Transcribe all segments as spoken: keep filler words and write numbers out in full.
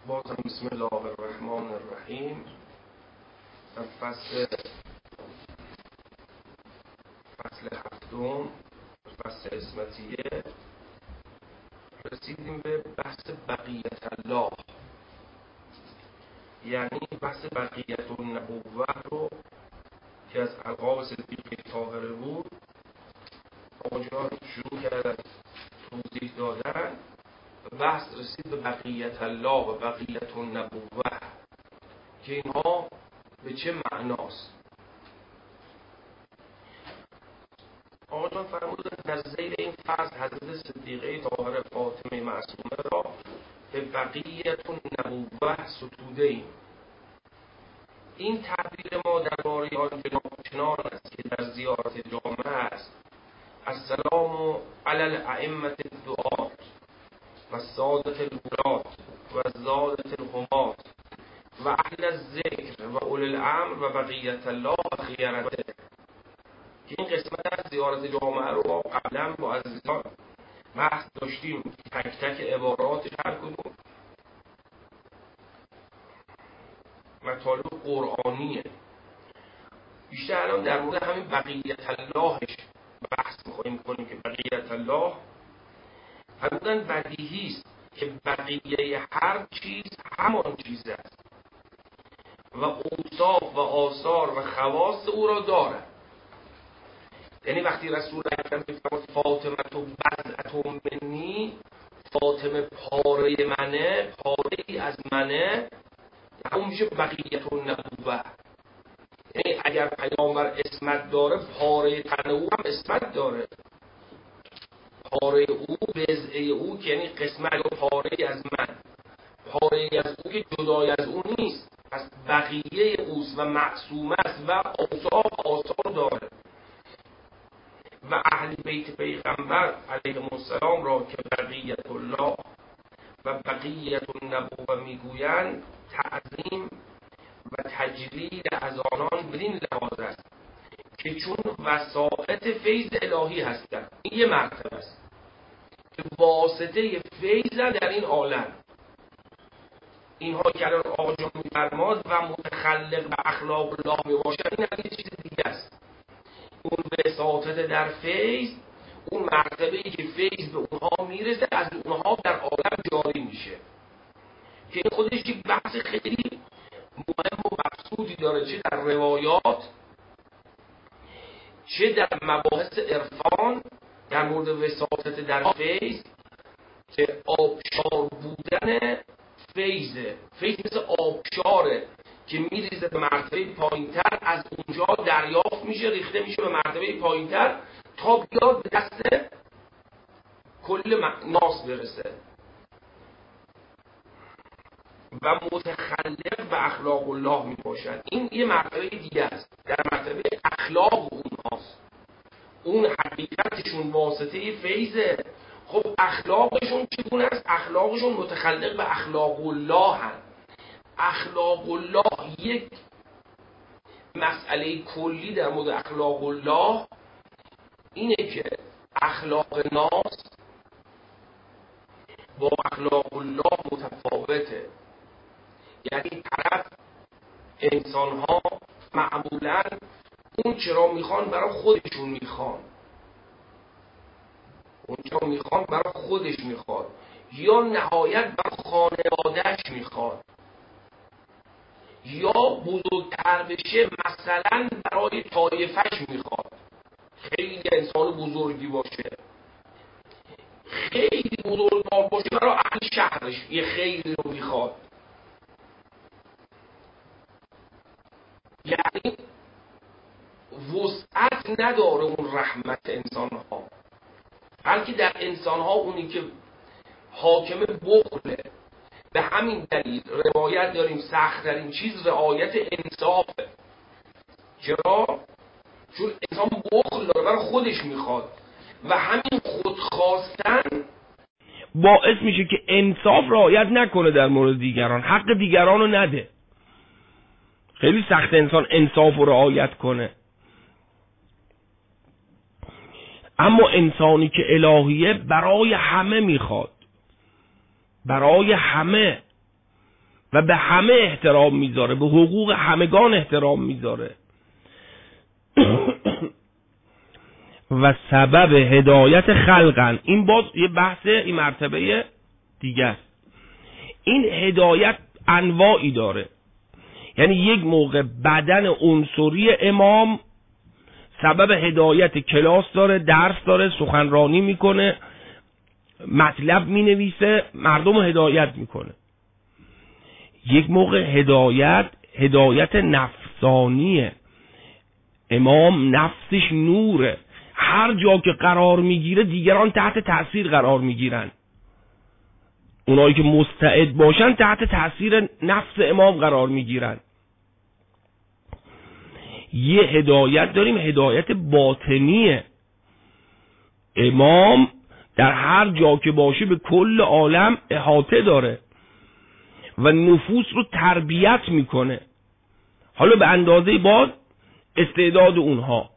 بازم بسم الله الرحمن الرحیم. در فصل فصل هفتم، فصل اسمتیه، رسیدیم به بحث بقیت الله، یعنی بحث بقیت النبوه رو که از القاب صدیقه طاهره بود آنجا شروع کردن توضیح دادن. بحث رسید به بقیت الله و بقیت النبوه که اینها به چه معناست. آقا جان فرمودن در ذیل این فصل حضرت صدیقه طاهره فاطمه معصومه را به بقیت النبوه ستوده ایم. این تعبیر ما درباره آن چنان است که در زیارت جامعه است: السلام علی الائمة الدعاة و سادة الولات و زادة الحمات و اهل الذکر و اولی الامر و بقیت الله و خیرته. که این قسمت از زیارت جامعه رو قبلا با عزیزان بحث داشتیم، تک تک عباراتش هر کدوم مطالب قرآنیه. بیشتر الان در مورد همین بقیت اللهش بحث می‌خوایم کنیم که بقیت الله فرمودن بدیهی است که بقیه هر چیز همان چیز است و اوصاف و آثار و خواص او را دارد. یعنی وقتی رسول اکرم می‌فرماد فاطمه تو بضعة منی، فاطمه پاره منه، پاره ای از منه، همون میشه بقیت النبوه. یعنی اگر پیامبر اسمت داره، پاره تن او هم اسمت داره. پاره او، بضعه او که یعنی قسمت یا پاره از من، پاره از او که جدای از او نیست، پس بقیه اوست و معصوم است و اوصاف آثار داره. و اهل بیت پیغمبر علیهم السلام را که بقیت الله و بقیت النبوه میگویند، تعظیم و تجلیل از آنان بدین لحاظ است که چون وسائط فیض الهی هستند. این یه مرتبه است که واسطه فیض در این عالم. اینها که الان آقا جان می‌فرماد و متخلق به اخلاق الله میباشد، این هم یه چیز دیگه است. اون وساطت در فیض، اون مرتبه‌ای که فیض به اونها میرسه، از اونها در عالم جاری میشه، که این خودش یک بحث خیلی مهم و مقصودی داره، چه در روایات چه در مباحث عرفان در مورد وساطت در فیض، که آبشار بودن فیضه. فیض مثل آبشاره که میریزه به مرتبه پایینتر، از اونجا دریافت میشه، ریخته میشه به مرتبه پایینتر تا بیاد به دست کل ناس برسه. و متخلق به اخلاق الله می باشد. این یه مرتبه دیگه است، در مرتبه اخلاق اونهاست. اون حقیقتشون واسطه فیضه. خب اخلاقشون چگونه است؟ اخلاقشون متخلق به اخلاق الله هست. اخلاق الله یک مسئله کلی در مورد اخلاق الله اینه که اخلاق ناس با اخلاق الله متفاوته. یعنی طرف انسان ها معمولا اون چرا میخوان برای خودشون میخوان، اون چرا میخوان برای خودش میخواد، یا نهایت برای خانوادهش میخواد، یا بزرگتر بشه مثلا برای طایفش میخواد. خیلی انسان بزرگی باشه، خیلی بزرگوار باشه، برای اهل شهرش یه خیلی رو میخواد. یعنی وسعت نداره اون رحمت انسان ها، بلکه در انسان ها اونی که حاکم بخله. به همین دلیل روایت داریم سخت‌ترین چیز رعایت انصافه. چرا؟ چون انسان بخل داره، برای خودش میخواد و همین خودخواستن باعث میشه که انصاف رعایت نکنه در مورد دیگران، حق دیگران رو نده. خیلی سخت انسان انصاف رو رعایت کنه. اما انسانی که الهیه برای همه میخواد، برای همه. و به همه احترام میذاره، به حقوق همگان احترام میذاره و سبب هدایت خلقن. این باز یه بحث این مرتبه دیگه است. این هدایت انواعی داره، یعنی یک موقع بدن عنصری امام سبب هدایت کلاس داره، درس داره، سخنرانی میکنه، مطلب مینویسه، مردم رو هدایت میکنه. یک موقع هدایت هدایت نفسانیه، امام نفسش نوره، هر جا که قرار میگیره دیگران تحت تأثیر قرار میگیرن، اونایی که مستعد باشن تحت تأثیر نفس امام قرار میگیرن. یه هدایت داریم هدایت باطنیه، امام در هر جا که باشه به کل عالم احاطه داره و نفوس رو تربیت میکنه، حالا به اندازه باز استعداد اونها.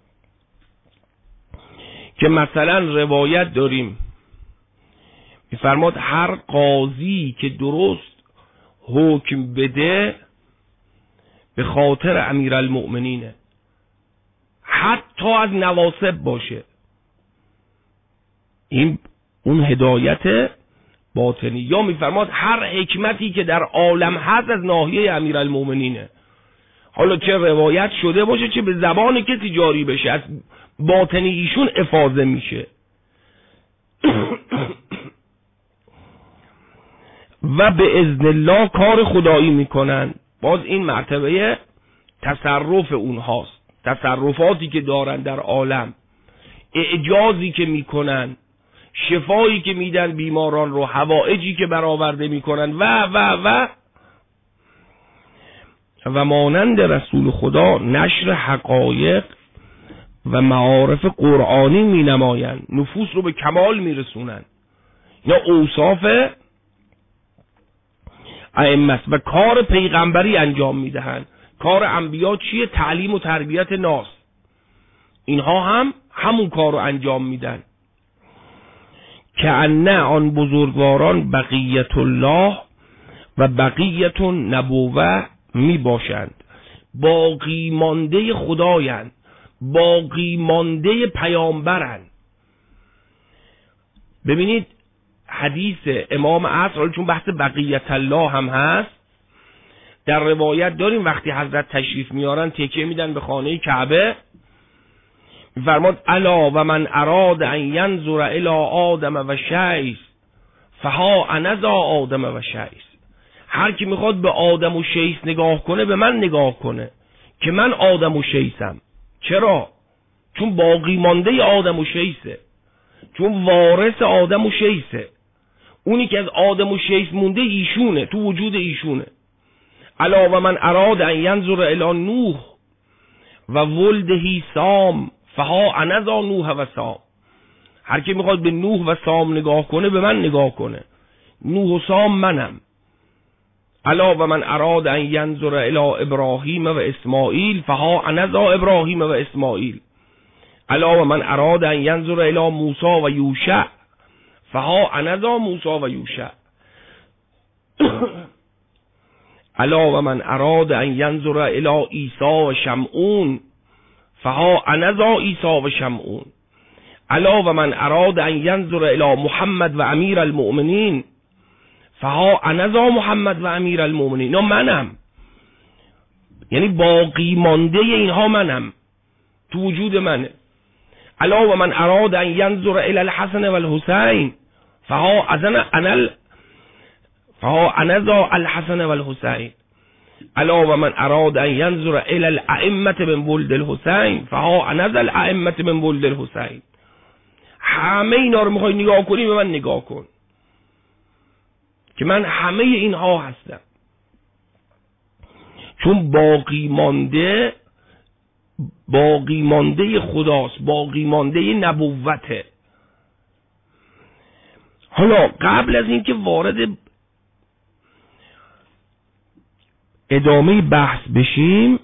که مثلا روایت داریم میفرماد هر قاضی که درست حکم بده به خاطر امیرالمؤمنینه، حتی از نواصب باشه. این اون هدایت باطنی. یا میفرماد هر حکمتی که در عالم هست از ناحیه امیرالمؤمنینه، حالا چه روایت شده باشه چه به زبان کسی جاری بشه، از باطنی ایشون افاضه میشه. و به اذن الله کار خدایی میکنن. باز این مرتبه تصرف اونهاست، تصرفاتی که دارن در عالم، اعجازی که میکنن، شفایی که میدن بیماران رو، حوائجی که برآورده میکنن و و و و مانند رسول خدا نشر حقایق و معارف قرآنی می نمایند، نفوس رو به کمال می رسونن. یا اوصاف ائمه و کار پیغمبری انجام می دهند. کار انبیا چیه؟ تعلیم و تربیت ناس. اینها هم همون کار رو انجام میدن. که انه آن بزرگواران بقیت الله و بقیت نبوه می باشند، باقی مانده خدایند، باقی مانده پیامبرند. ببینید حدیث امام عصر، چون بحث بقیت الله هم هست، در روایت داریم وقتی حضرت تشریف میارن تکیه میدن به خانه کعبه، میفرماد الا و من اراد ان ینظر الی آدم و شیس فها انا ذا آدم و شیس. هر کی میخواد به آدم و شیس نگاه کنه به من نگاه کنه که من آدم و شیسم. چرا؟ چون باقی مانده آدم و شیسه، چون وارث آدم و شیسه، اونی که از آدم و شیس مونده ایشونه، تو وجود ایشونه. الا و من اراد ان ینظر الی نوح و ولده سام فها انا ذا نوح و سام. هر کی میخواد به نوح و سام نگاه کنه به من نگاه کنه، نوح و سام منم. الا و من اراد ان ینظر الی ابراهیم و اسماعیل فها انا ذا ابراهیم و اسماعیل. الا و من اراد ان ینظر الی موسی و یوشع فها انا ذا موسی و یوشع. الا و من اراد ان ینظر الی عیسی و شمعون فها انا ذا عیسی و شمعون. الا و من اراد ان ینظر الی محمد و امیر المؤمنین فها انا ذا محمد و امیر المؤمنین. اینا منم، یعنی باقی مانده اینها منم، تو وجود منه. الا و من اراد ان ینظر الی الحسن و الحسین فها انا انا فها انا ذا الحسن و الحسین. الا و من اراد ان ینظر الی الائمه من ولد الحسین فها انا ذا الائمه من ولد الحسین. همه اینا رو میخوای نگاه کنی به من نگاه کن که من همه اینها هستم، چون باقی مانده باقی مانده خداست، باقی مانده نبوته. حالا قبل از اینکه وارد ادامه بحث بشیم،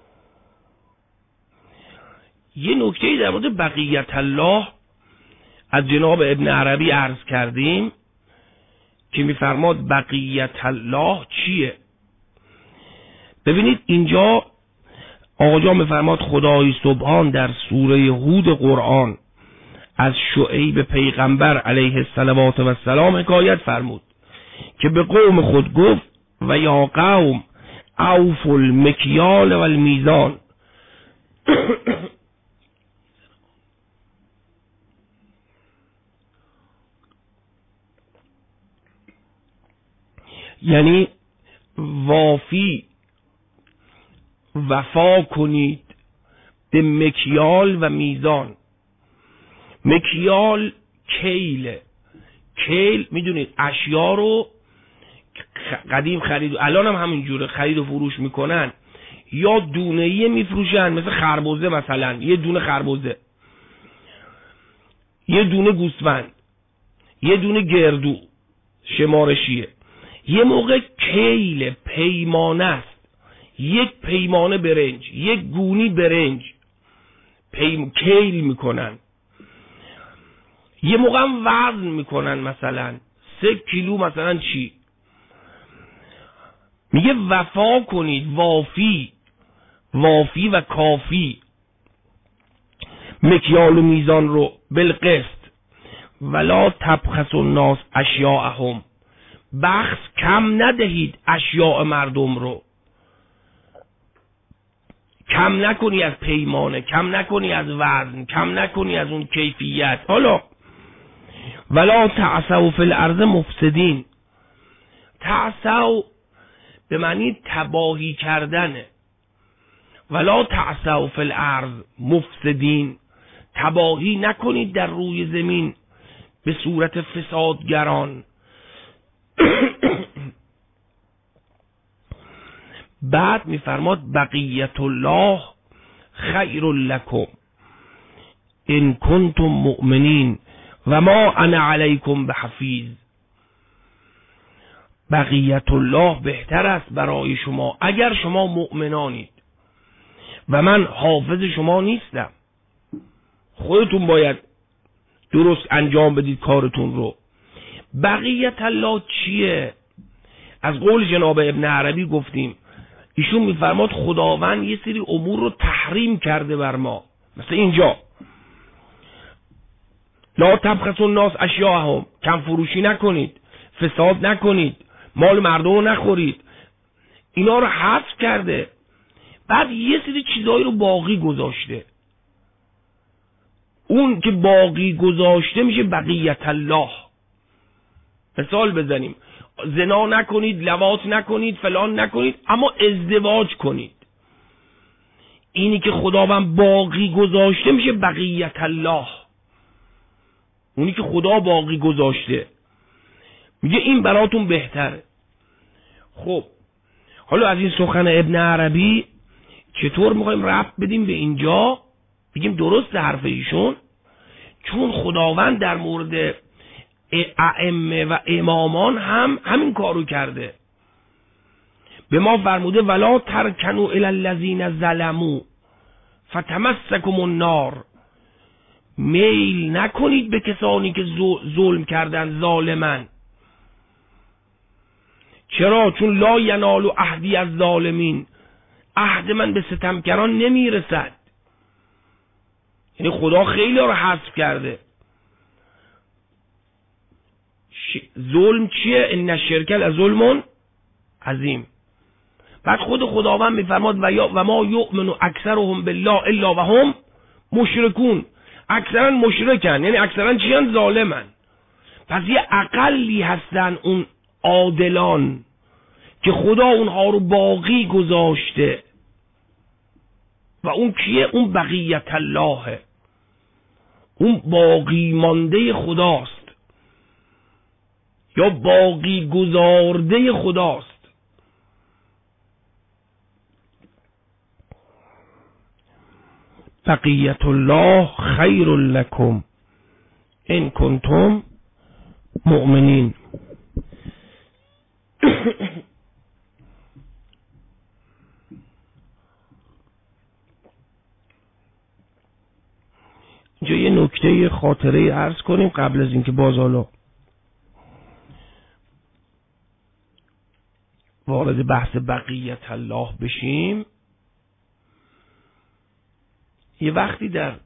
یه نکته در مورد بقیت الله از جناب ابن عربی عرض کردیم که میفرماد بقیت الله چیه. ببینید اینجا آقا جان میفرماد خدای سبحان در سوره هود قرآن از شعیب پیغمبر علیه الصلوات و السلام حکایت فرمود که به قوم خود گفت و یا قوم اوفوا المکیال و المیزان. یعنی وافی وفا کنید به مکیال و میزان. مکیال کیل، کیل میدونید اشیا رو قدیم خرید و الان هم همینجوره خرید و فروش میکنن، یا دونه‌ای میفروشن، مثل خربزه مثلا یه دونه خربزه، یه دونه گوسفند، یه دونه گردو شمارشیه. یه موقع کیل پیمانه است، یک پیمانه برنج، یک گونی برنج پیم کیل میکنن. یه موقع هم وزن میکنن، مثلا سه کیلو مثلا چی. میگه وفا کنید، وافی وافی و کافی مکیال و میزان رو بالقسط ولا تبخسوا الناس اشیاءهم، بخس کم ندهید اشیاء مردم رو، کم نکنی از پیمانه، کم نکنی از وزن، کم نکنی از اون کیفیت. حالا ولا تعثوا فی الارض مفسدین، تعثوا به معنی تباهی کردنه، ولا تعثوا فی الارض مفسدین، تباهی نکنید در روی زمین به صورت فسادگران. بعد میفرماد بقیت الله خیر لکم ان کنتم مؤمنین و ما انا علیکم بحفیظ. بقیت الله بهتر است برای شما اگر شما مؤمنانید و من حافظ شما نیستم. خودتون باید درست انجام بدید کارتون رو. بقیت الله چیه؟ از قول جناب ابن عربی گفتیم، ایشون میفرماد خداوند یه سری امور رو تحریم کرده بر ما، مثل اینجا لا تبخسوا الناس اشیاءهم، کم فروشی نکنید، فساد نکنید، مال مردم رو نخورید، اینا رو حذف کرده. بعد یه سری چیزایی رو باقی گذاشته، اون که باقی گذاشته میشه بقیت الله. مثال بزنیم، زنا نکنید، لواط نکنید، فلان نکنید، اما ازدواج کنید. اینی که خداوند باقی گذاشته میشه بقیت الله، اونی که خدا باقی گذاشته میگه این براتون بهتره. خب حالا از این سخن ابن عربی چطور میخوایم ربط بدیم به اینجا بگیم درست حرف ایشون؟ چون خداوند در مورد ائمه و امامان هم همین کارو کرده. به ما فرموده ولا ترکنوا الی الذین ظلموا فتمسکم النار، میل نکنید به کسانی که ظلم کردن، ظالمن. چرا؟ چون لا ینال عهدی از ظالمین، عهد من به ستمگران نمیرسد. یعنی خدا خیلی رو حذف کرده. ظلم چیه؟ ان الشرک لظلم عظیم. بعد خود خداوند میفرماد و, و ما یؤمن اکثرهم بالله الا وهم مشرکون، اکثرا مشرکن، یعنی اکثرا چیان؟ ظالمن. پس یه اقلی هستن اون عادلان که خدا اونها رو باقی گذاشته، و اون کیه؟ اون بقیت الله، اون باقی مانده خداست یا باقی گذارده خداست. بقیت الله خیر لکم ان کنتم مؤمنین. اینجا یه نکته خاطره عرض کنیم قبل از اینکه باز حالا وارد بحث بقیت الله بشیم. یه وقتی در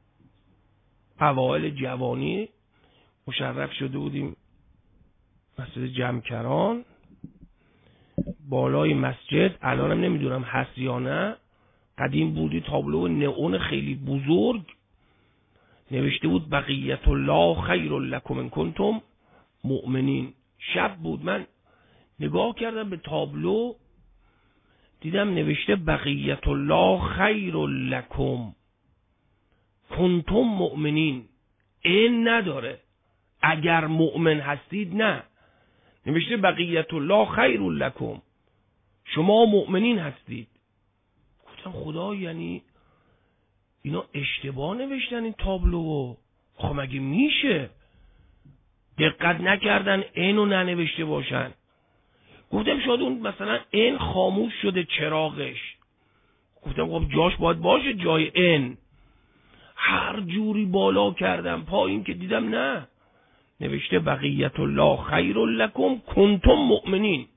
اوایل جوانی مشرف شده بودیم مسجد جمکران، بالای مسجد، الانم نمیدونم هست یا نه، قدیم بودی تابلو نئون خیلی بزرگ نوشته بود بقیت الله خیر لکم ان کنتم مؤمنین. شب بود، من نگاه کردم به تابلو، دیدم نوشته بقیت الله خیر لکم کنتم مؤمنین. این نداره اگر مؤمن هستید، نه، نوشته بقیت الله خیر لکم، شما مؤمنین هستید. گفتم خدا، یعنی اینا اشتباه نوشتن این تابلو؟ خب مگه میشه دقت نکردن اینو ننوشته باشن؟ گفتم شاید اون مثلا این خاموش شده چراغش. گفتم خب جاش باید باشه جای این. هر جوری بالا کردم پایین که دیدم نه، نوشته بقیت الله خیر لکم کنتم مؤمنین.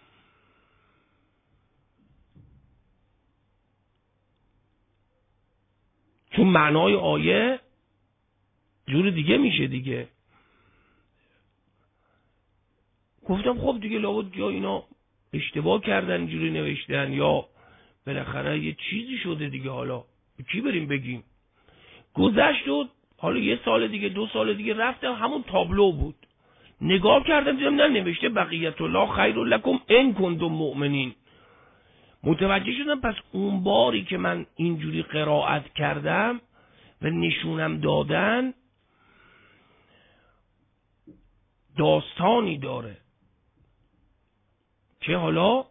چون معنای آیه جور دیگه میشه دیگه. گفتم خب دیگه لابد یا اینا اشتباه کردن اینجوری نوشتن یا بالاخره یه چیزی شده دیگه، حالا به کی بریم بگیم. گذشت و حالا یه سال دیگه دو سال دیگه رفتم همون تابلو بود، نگاه کردم دیدم نه، نوشته بقیت الله خیر لکم ان کنتم مؤمنین. متوجه شدم پس اون باری که من اینجوری قرائت کردم و نشونم دادن داستانی داره که حالا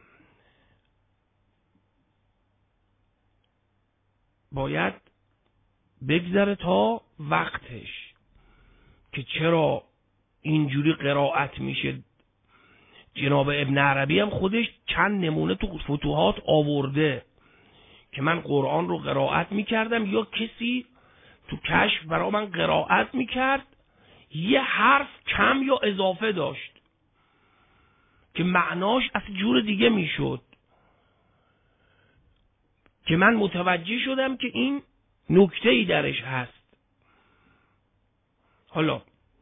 باید بگذره تا وقتش که چرا اینجوری قرائت میشه. جناب ابن عربی هم خودش چند نمونه تو فتوحات آورده که من قرآن رو قرائت میکردم یا کسی تو کشف برای من قرائت میکرد، یه حرف کم یا اضافه داشت که معناش از جور دیگه میشد، که من متوجه شدم که این نکته‌ای درش هست. حالا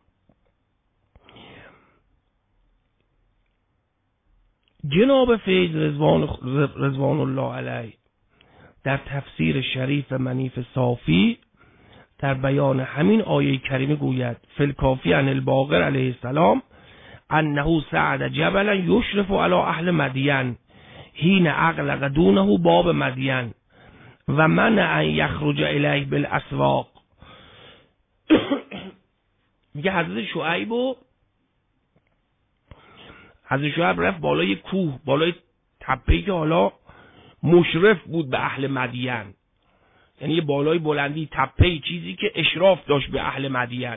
جناب فیض رضوان, رضوان الله علیه در تفسیر شریف منیف صافی در بیان همین آیه کریمه گوید فی الکافی عن الباقر علیه السلام انه صعد جبلا یشرف علی اهل مدین حین اغلق دونه باب مدین و منع ان یخرج الیه بالاسواق. میگه حضرت شعیب و حضرت شعیب رفت بالای کوه، بالای تپه‌ای که حالا مشرف بود به اهل مدین، یعنی یه بالای بلندی تپه‌ای، چیزی که اشراف داشت به اهل مدین.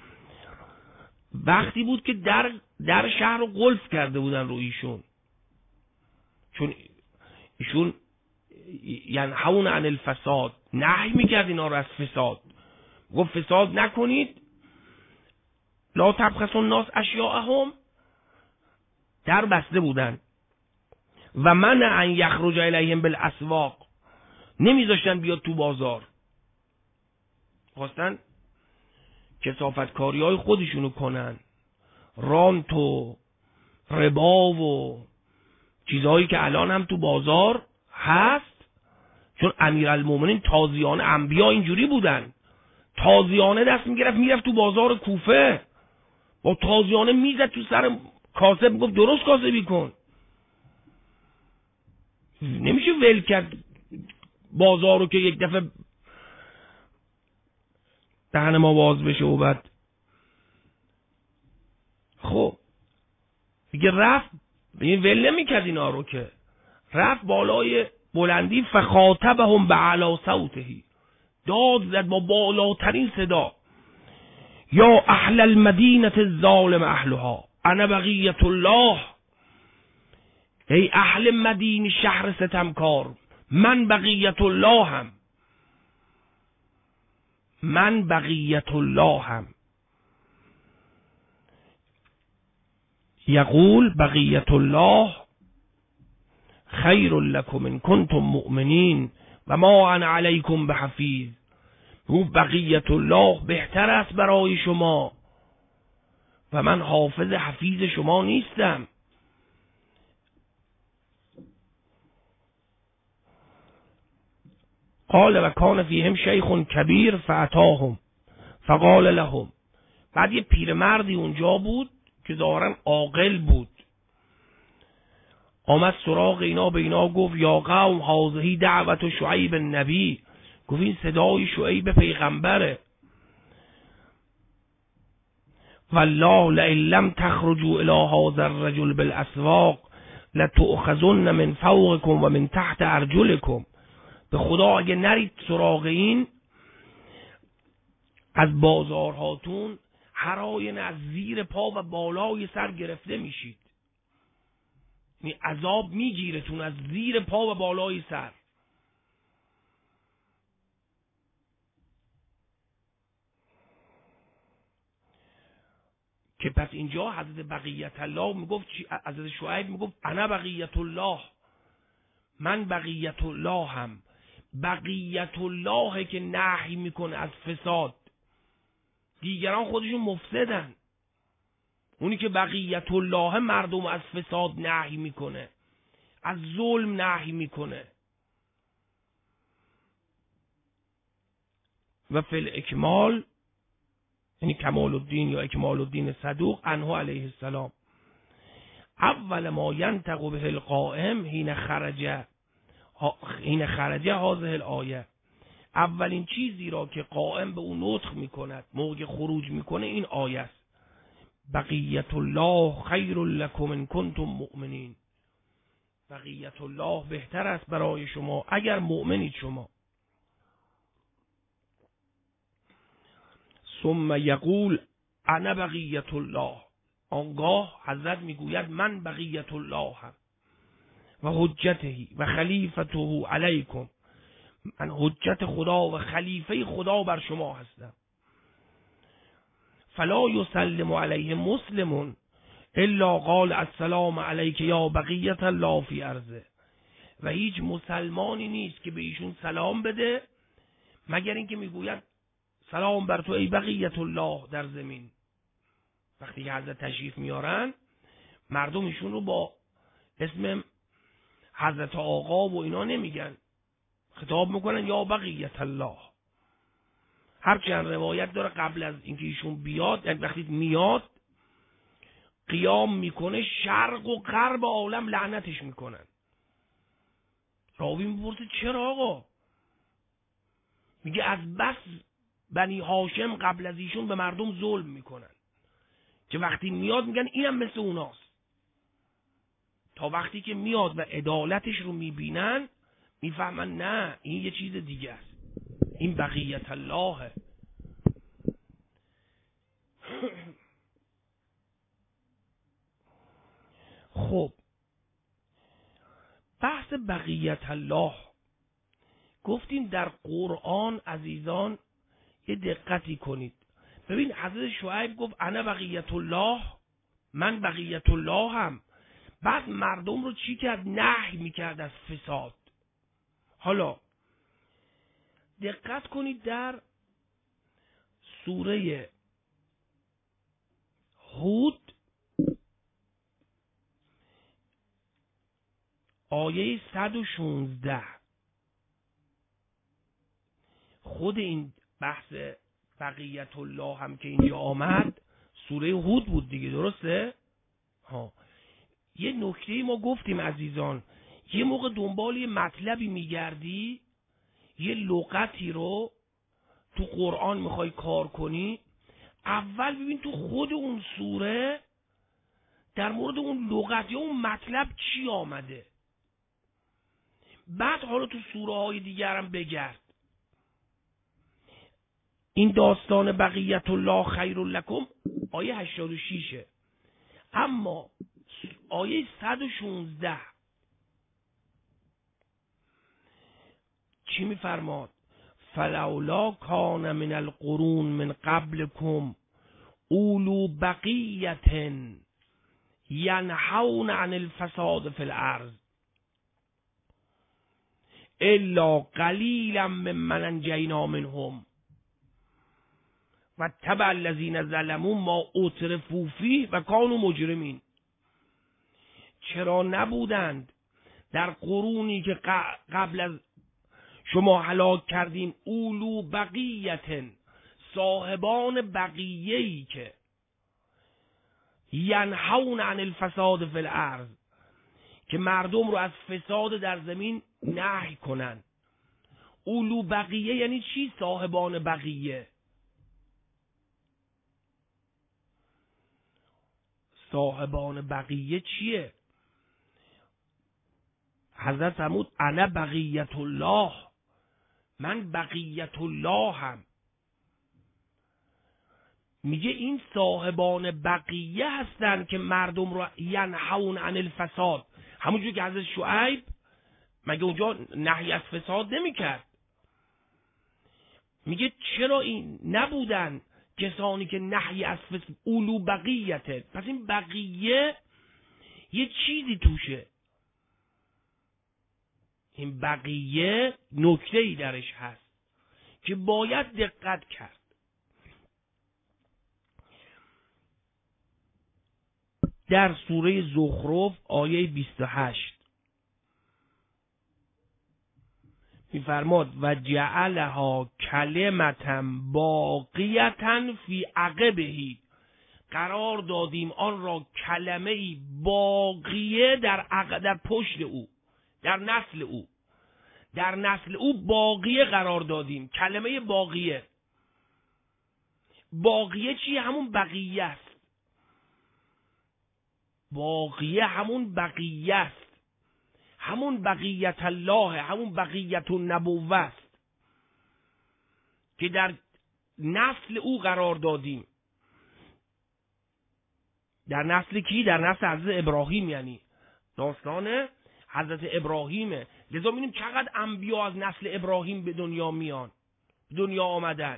وقتی بود که در در شهر رو قلف کرده بودن رو ایشون، چون ایشون ینهون عن الفساد، نهی میکرد اینا رو از فساد، گفت فساد نکنید، لا تبخسوا الناس اشیاءهم، در بسته بودن. و منع ان یخرج الیهم بالاسواق، نمیذاشتن بیاد تو بازار، خواستن کثافتکاری های خودشونو کنن، رانت و ربا و چیزهایی که الان هم تو بازار هست. چون امیرالمومنین تازیانه انبیا اینجوری بودن، تازیانه دست میگرفت میرفت تو بازار کوفه، با تازیانه میزد تو سر کاسب، گفت درست کاسبی کن. نمیشه ول کرد بازارو که یک دفعه دهن ما باز بشه و بعد خب دیگه رفت، این ول نمیکرد اینا رو، که رفت بالای بلندی فخاطبهم بعلی صوتهی، داد زد با بالاترین صدا یا اهل المدینه الظالم اهلها انا بقیت الله، ای اهل مدینه شهر ستمکار، من بقیت الله هم، من بقیت الله هم. یقول بقیت الله خیر لکم ان کنتم مؤمنین و ما انا علیکم بحفیظ. او بقیت الله بهتر است برای شما و من حافظ حفیظ شما نیستم. قال و کان فیهم شیخ کبیر فاتاهم فقال لهم. بعد یه پیرمردی اونجا بود که ظاهرا عاقل بود، آمد سراغ اینا، به اینا گفت یا قوم هذه دعوت شعیب النبی. گفت این صدای شعیب پیغمبره. والله لئن لم تخرجوا الی هذا الرجل بالاسواق لتؤخذن من فوقكم و من تحت ارجلكم. به خدا اگه نرید سراغ این از بازارهاتون، هر آینه از زیر پا و بالای سر گرفته میشید. یعنی عذاب میگیرتون از زیر پا و بالای سر. که پس اینجا حضرت بقیت الله میگفت، حضرت شعیب میگفت انا بقیت الله، من بقیت الله هم. بقیت الله که نهی میکنه از فساد، دیگران خودشون مفسدن. اونی که بقیت الله مردم از فساد نهی میکنه، از ظلم نهی میکنه. و فی الاکمال، یعنی کمال الدین یا اکمال الدین صدوق عنه علیه السلام، اول ما ینطق به القائم حین خرج حین خرج هذه الآیه. اولین چیزی را که قائم به اون نطق میکند موقع که خروج میکنه این آیه است: بقیت الله خیر لکم ان کنتم مؤمنین. بقیت الله بهتر است برای شما اگر مؤمنید شما. ثم یقول انا بقیت الله. آنگاه حضرت میگوید من بقیت الله هم و حجته و خلیفته علیکم. من حجت خدا و خلیفه خدا بر شما هستم. فلا یسلم علیه مسلم الا قال السلام علیک یا بقیت الله فی ارضه. و هیچ مسلمانی نیست که به ایشون سلام بده مگر اینکه میگوید سلام بر تو ای بقیت الله در زمین. وقتی که حضرت تشریف میارن مردم ایشون رو با اسم حضرت آقا و اینا نمیگن، خطاب میکنن یا بقیت الله. هرچند روایت داره قبل از اینکه ایشون بیاد، یعنی وقتی میاد قیام میکنه شرق و غرب عالم لعنتش میکنن. راوی میپرسه چرا آقا؟ میگه از بس بنی هاشم قبل از ایشون به مردم ظلم میکنن که وقتی میاد میگن اینم مثل اوناست. تا وقتی که میاد و عدالتش رو میبینن میفهمن نه این یه چیز دیگه است، این بقیت الله. خب بحث بقیت الله گفتیم در قرآن عزیزان یه دقتی کنید. ببین حضرت شعیب گفت انا بقیت الله، من بقیت الله هم. بعد مردم رو چی کرد؟ نهی میکرد از فساد. حالا دقت کنید در سوره هود آیه صد و شانزده، خود این بحث بقیت الله هم که اینجا آمد سوره هود بود دیگه، درسته؟ ها. یه نکته ما گفتیم عزیزان، یه موقع دنبال یه مطلبی میگردی، یه لغتی رو تو قرآن میخوای کار کنی، اول ببین تو خود اون سوره در مورد اون لغت یا اون مطلب چی آمده، بعد حالا تو سوره های دیگر هم بگرد. این داستان بقیت الله خیر لکم آیه هشتاد و شش، اما آیه صد و شانزده چی میفرماد؟ فلولا کان من القرون من قبلکم اولو بقیت ینهون عن الفساد فی الارض الا قلیلا ممن انجینا منهم و تبع الذین ظلموا ما اترفوا فیه و کانوا مجرمین. چرا نبودند در قرونی که قبل از شما هلاک کردیم اولو بقیت، صاحبان بقیه‌ای که ینهون عن الفساد فی الارض، که مردم رو از فساد در زمین نهی کنن. اولو بقیه یعنی چی؟ صاحبان بقیه. صاحبان بقیه چیه؟ حضرت فرمود انا بقیت الله، من بقیت الله هم. میگه این صاحبان بقیه هستن که مردم رو ینهون عن الفساد. همونجور که حضرت شعیب مگه اونجا نهی از فساد نمیکرد؟ میگه چرا این نبودن کسانی که نهی از فساد، اولو بقیته. پس این بقیه یه چیزی توشه، این بقیه نکته‌ای درش هست که باید دقت کرد. در سوره زخرف آیه بیست و هشت می‌فرماد و جعلها کلمةً باقیةً فی عقبه، قرار دادیم آن را کلمه‌ای باقیه در عقب، در پشت او، در نسل او، در نسل او باقیه قرار دادیم. کلمه باقیه، باقیه چی؟ همون بقیه است. باقیه همون بقیه است، همون بقیت الله، همون بقیت النبوه است که در نسل او قرار دادیم. در نسل کی؟ در نسل حضرت ابراهیم، یعنی داستان حضرت ابراهیمه. لذا می‌بینیم چقدر انبیا از نسل ابراهیم به دنیا میان، به دنیا آمدن.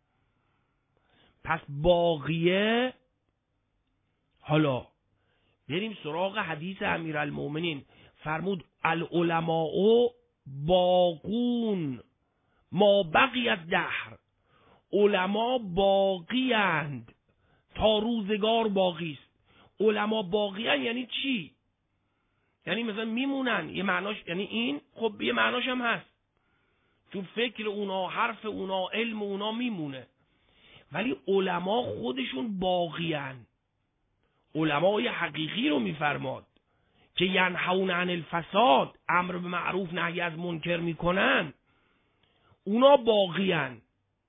پس باقیه. حالا بریم سراغ حدیث امیرالمومنین. فرمود العلماء باقون ما بقیت دهر، علما باقی اند تا روزگار باقی است. علما باقی اند یعنی چی؟ یعنی مثلا میمونن. یه معناش یعنی این، خب یه معناش هم هست، چون فکر اونا، حرف اونا، علم اونا میمونه، ولی علما خودشون باقی اند. علمای حقیقی رو میفرماد که ینهون عن الفساد، امر به معروف نهی از منکر میکنن، اونا باقی اند.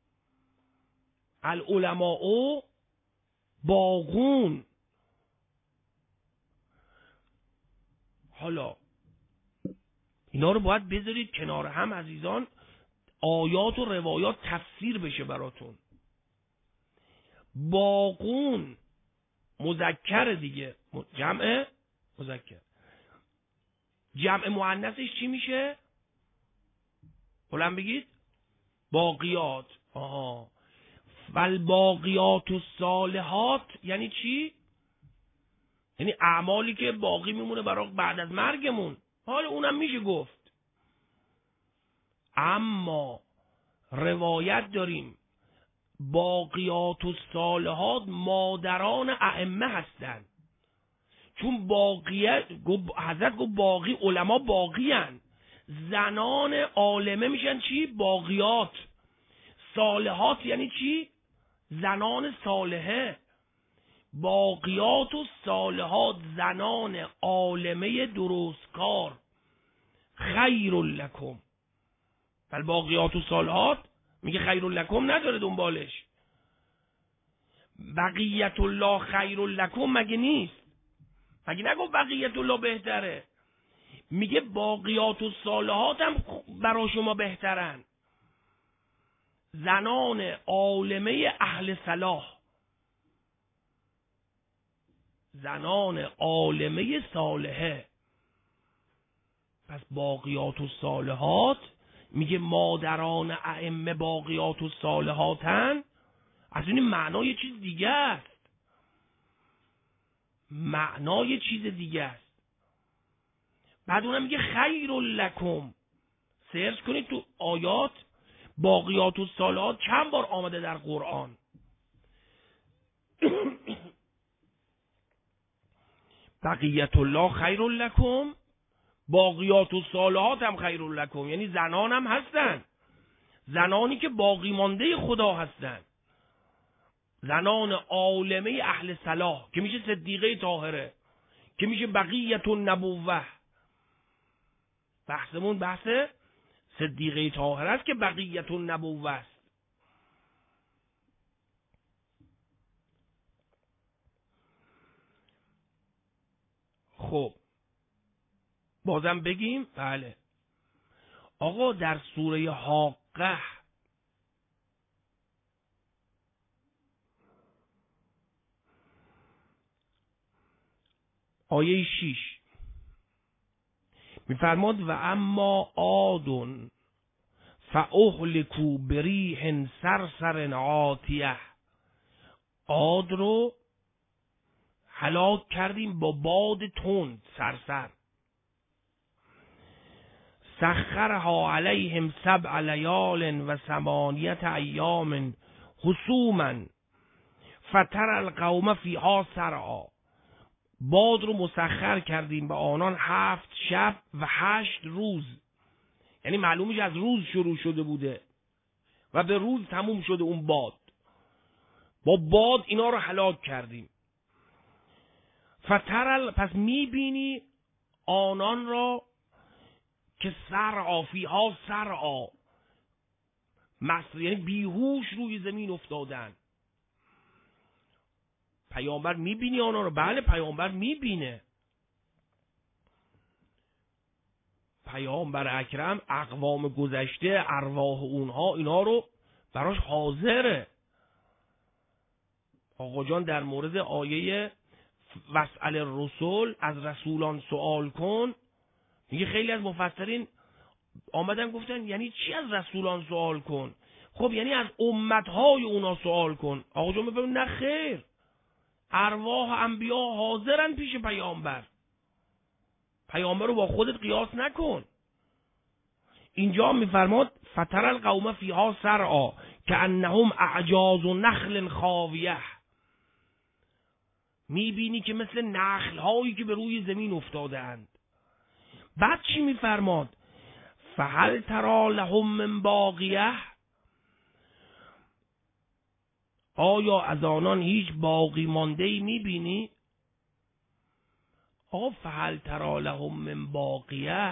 العلماء باقون. حالا اینا رو باید بذارید کنار هم عزیزان، آیات و روایات تفسیر بشه براتون. باقون مذکر دیگه، جمع مذکر. جمع مؤنثش چی میشه؟ بلند بگید. باقیات. آها. والباقیات الصالحات یعنی چی؟ یعنی اعمالی که باقی میمونه برای بعد از مرگمون. حالا اونم میشه گفت. اما روایت داریم باقیات الصالحات مادران ائمه هستند، چون باقیه حضرت گفت باقی، علما باقی هستند. زنان عالمه میشن چی؟ باقیات. صالحات یعنی چی؟ زنان صالحه. باقیات و صالحات زنان عالمه درستکار. خیر لکم. بل باقیات و صالحات میگه خیر لکم، نداره دنبالش. بقیت الله خیر لکم مگه نیست؟ مگه نگفت بقیت الله بهتره؟ میگه باقیات و صالحات هم برای شما بهترن. زنان عالمه اهل صلاح، زنان عالمه صالحه. پس باقیات و صالحات میگه مادران ائمه باقیات و صالحاتن، از این معنای چیز دیگه است، معنای چیز دیگه است. بعد اونم میگه خیر لکم. سرچ کنید تو آیات باقیات و صالحات چند بار آمده در قرآن. بقیت الله خیر لکم، باقیات و صالحات هم خیر لکم، یعنی زنان هم هستن، زنانی که باقی مانده خدا هستن، زنان عالمه اهل صلاح که میشه صدیقه طاهره، که میشه بقیت النبوه. بحثمون بحث صدیقه طاهره است که بقیت النبوه است. خب بازم بگیم. بله آقا در سوره حاقه آیه شیش میفرماد و اما عادن فاهلکوا بریح صرصر عاتیه. عاد رو هلاک کردیم با باد تند صرصر. سخرها علیهم سبع لیال و ثمانیت ایام حسوما فتر القوم فیها سرعا. باد رو مسخر کردیم به آنان هفت شب و هشت روز، یعنی معلومش از روز شروع شده بوده و به روز تموم شده اون باد. با باد اینا رو هلاک کردیم. فترل، پس میبینی آنان را که سرعا فیها سرعا، مصر یعنی بیهوش روی زمین افتادن. پیامبر میبینی آنها رو؟ بله پیامبر میبینه. پیامبر اکرم اقوام گذشته ارواح اونها اینا رو براش حاضره. آقا جان در مورد آیه وسأل الرسول، از رسولان سوال کن، میگه خیلی از مفسرین آمدن گفتن یعنی چی از رسولان سوال کن؟ خب یعنی از امتهای اونا سوال کن. آقا جان میگه نه خیر، ارواح انبیا حاضرن پیش پیامبر، پیامبر رو با خودت قیاس نکن. اینجا میفرماد فتر القوم فیها سرعا کانهم اعجاز نخل خاویه. میبینی که مثل نخل هایی که به روی زمین افتاده اند. بعد چی میفرماد؟ فهل ترى لهم من باقیه. آیا از آنان هیچ باقی مانده ای میبینی؟ آقا فهل ترى لهم من باقیه،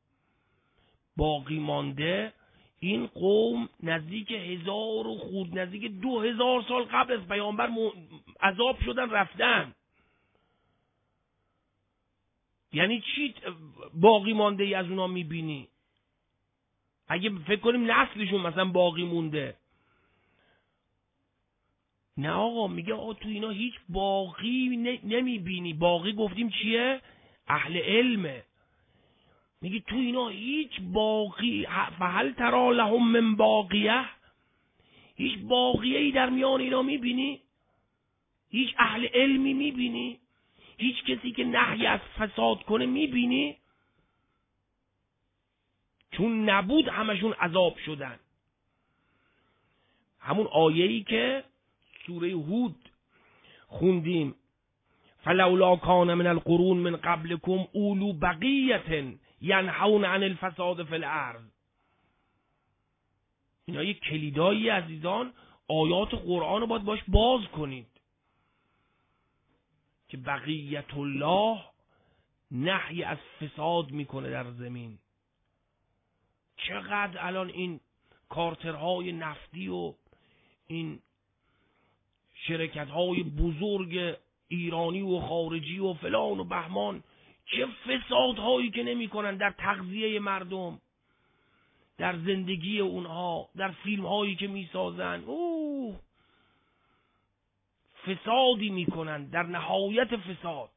باقی مانده این قوم نزدیک هزار و خورد نزدیک دو هزار سال قبل از پیامبر عذاب شدن رفتن. یعنی چی باقی مانده ای از اونا میبینی؟ اگه فکر کنیم نسلشون مثلا باقی مونده. نه آقا، میگه آقا تو اینا هیچ باقی نمیبینی. باقی گفتیم چیه؟ اهل علمه. میگه تو اینا هیچ باقی، فهل ترى لهم من باقیه، هیچ باقیه ای در میان اینا میبینی؟ هیچ اهل علمی میبینی؟ هیچ کسی که نهی از فساد کنه میبینی؟ چون نبود همشون عذاب شدن. همون آیه‌ای که سوره هود خوندیم، فلولا کان من القرون من قبلکم اولو بقیة ینهون عن الفساد فی الارض. اینا یک کلیدایی عزیزان، آیات قرآن رو باید باش باز کنید که بقیت الله نهی از فساد میکنه در زمین. چقدر الان این کارترهای نفتی و این شرکت‌های بزرگ ایرانی و خارجی و فلان و بهمان چه فسادهایی که نمی‌کنن در تغذیه مردم، در زندگی اونها، در فیلم‌هایی که می‌سازن. اوه فسادی می‌کنن در نهایت فساد.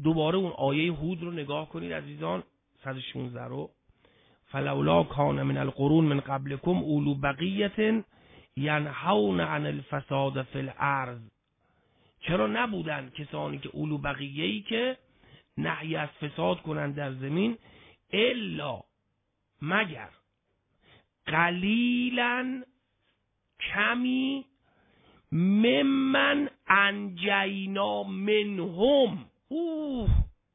دوباره اون آیه هود رو نگاه کنید عزیزان، صد و شانزده رو. فلولا کان من القرون من قبلکم اولو بقیة ینهون عن الفساد فی الارض. چرا نبودن کسانی که اولو بقیه‌ای که نهی از فساد کنند در زمین، الا مگر قلیلا کمی ممن انجینا منهم. اوه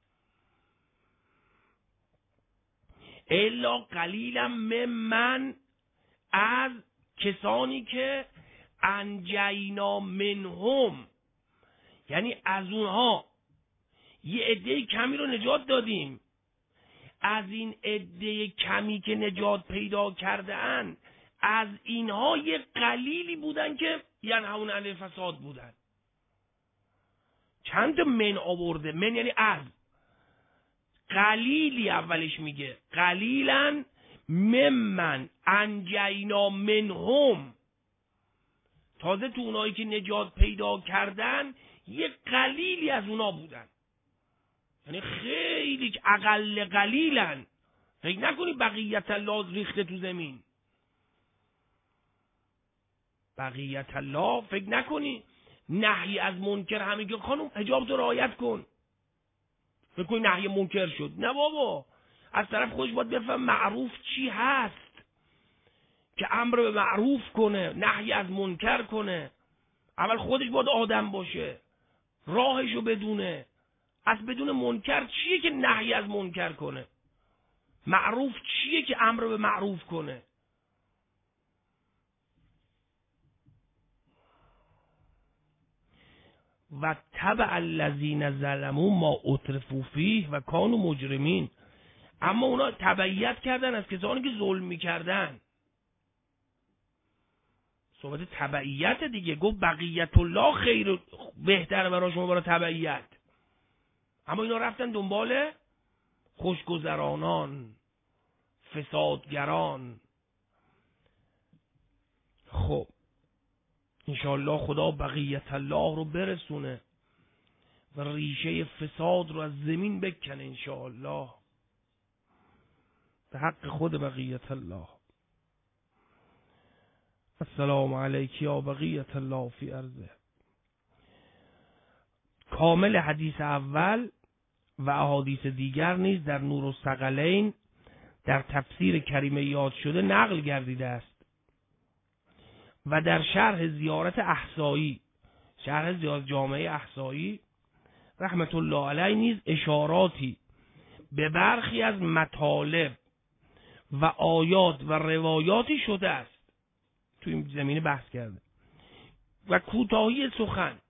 الا قلیلا ممن، از کسانی که انجینا منهم، یعنی از اونها یه عده کمی رو نجات دادیم. از این عده کمی که نجات پیدا کرده اند، از اینها یه قلیلی بودن که ینهون عن الفساد بودن. چند تا من آورده؟ من یعنی از. قلیلی اولش میگه قلیلا ممن انجینا منهم، تازه تو اونایی که نجات پیدا کردن یه قلیلی از اونا بودن، یعنی خیلی اقل قلیلن. فکر نکنی بقیت الله ریخته تو زمین. بقیت الله فکر نکنی نهی از منکر همه که خانم حجاب تو رعایت کن فکر کنی نهی منکر شد. نه بابا، از طرف خودش باید بفهم معروف چی هست، که امر به معروف کنه، نهی از منکر کنه. اول خودش باید آدم باشه، راهشو بدونه، از بدون منکر چیه که نهی از منکر کنه، معروف چیه که امر به معروف کنه. و تبع الذین ظلموا ما اترفوا فیه و کانوا مجرمین. اما اونا تبعیت کردن از کسانی که ظلم میکردن. صحبت تبعیت دیگه، گفت بقیت الله خیر، بهتره برای شما برای تبعیت. اما اینا رفتن دنبال خوشگذرانان، فسادگران. خب انشاءالله خدا بقیت الله رو برسونه و ریشه فساد رو از زمین بکنه انشاءالله، به حق خود بقیت الله. السلام علیک یا بقیت الله فی ارضه. کامل حدیث اول و احادیث دیگر نیز در نور الثقلین در تفسیر کریمه یاد شده نقل گردیده است و در شرح زیارت احصایی، شرح زیارت جامعه احصایی رحمت الله علیه نیز اشاراتی به برخی از مطالب و آیات و روایاتی شده است. تو این زمینه بحث کرده. و کوتاهی سخن،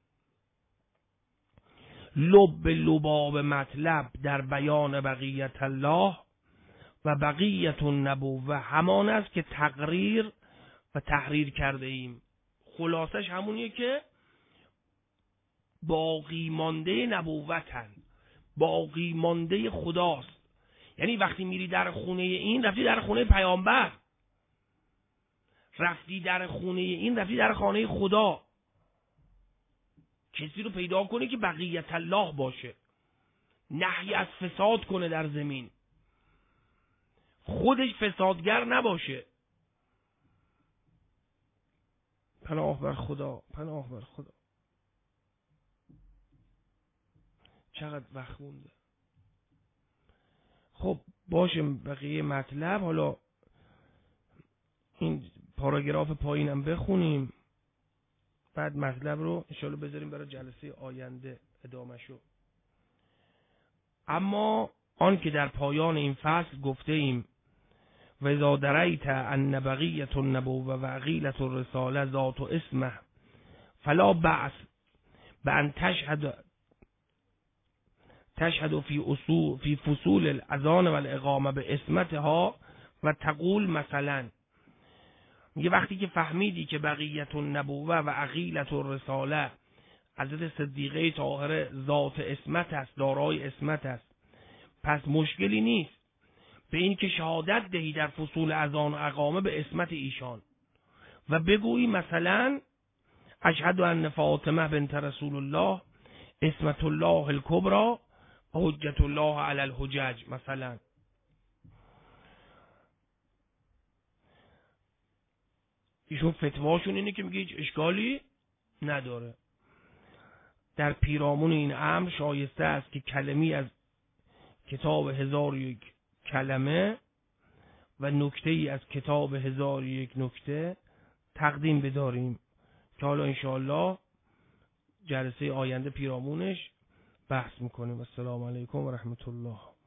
لب لباب مطلب در بیان بقیت الله و بقیت النبوه همان است که تقریر و تحریر کرده ایم. خلاصش همونیه که باقی مانده نبوتن، باقی مانده خداست. یعنی وقتی میری در خونه این، رفتی در خونه پیامبر، رفتی در خونه این، رفتی در خانه خدا. کسی رو پیدا کنه که بقیت الله باشه، نهی از فساد کنه در زمین، خودش فسادگر نباشه. پناه بر خدا، پناه بر خدا. چقدر وقت مونده. خب باشه، بقیه مطلب حالا این پاراگراف پایینم بخونیم، بعد مطلب رو انشاءالله بذاریم برای جلسه آینده ادامه شو. اما آن که در پایان این فصل گفته ایم و اذا دریت ان بقیت النبوة و عقیلة الرساله ذات اسمه فلا بأس بأن تشهد تشهد فی اصول فی فصول الاذان و الاقامه به اسمتها و تقول مثلا، میگه وقتی که فهمیدی که بقیت النبوة و عقیلة الرساله حضرت صدیقه طاهره ذات اسمت است، دارای اسمت است، پس مشکلی نیست به این که شهادت دهی در فصول اذان و اقامه به اسمت ایشان و بگویی مثلا اشهد ان فاطمه بنت رسول الله اسمت الله الکبری حجت الله علی الحجج مثلا. ایشون فتواشون اینه که میگه هیچ اشکالی نداره. در پیرامون این امر شایسته است که کلمی از کتاب هزار و یک کلمه و نکته ای از کتاب هزار و یک نکته تقدیم بداریم که حالا انشاءالله جلسه آینده پیرامونش بحث میکنیم. السلام علیکم و رحمت الله.